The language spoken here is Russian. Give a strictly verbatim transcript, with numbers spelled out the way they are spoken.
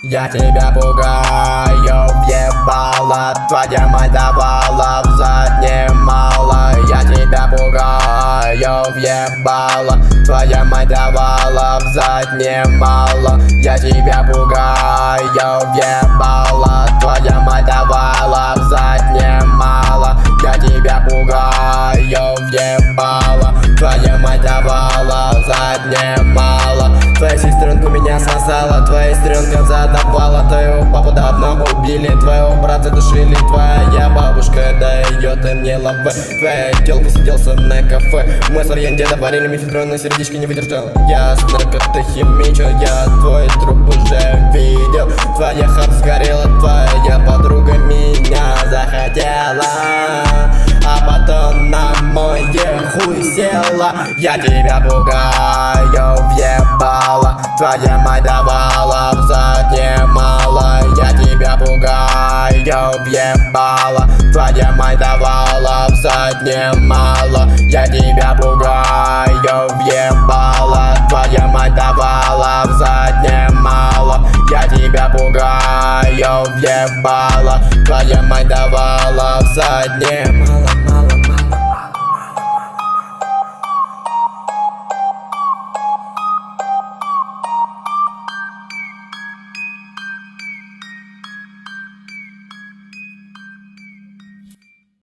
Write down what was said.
Я тебя пугаю, въебала, твоя мать давала в заднее мало. Я тебя пугаю, въебала, твоя мать давала в заднее мало. Я тебя пугаю, въебала, твоя мать давала в заднее мало. Я тебя пугаю, въебала, твоя мать давала в заднее мало. Твоя сестренка меня сосала, твоя сестренка задавала. Твоего папу давно убили, твоего брата душили. Твоя бабушка дает и мне лавы. Твоя телка сиделся на кафе. Мы с Арьян деда варили мифедрон, сердечко не выдержал. Я с наркотохимичу, я твой труп уже видел. Твоя хата сгорела, твоя подруга меня захотела, а потом на мой хуй села. Я тебя пугаю, въебала, твоя мать давала в заднее мало. Я тебя пугаю, въебала, твоя мать давала в заднее мало. Я тебя пугаю, въебала, твоя мать давала в заднее мало. Я тебя пугаю, въебала, твоя мать давала в заднее мало.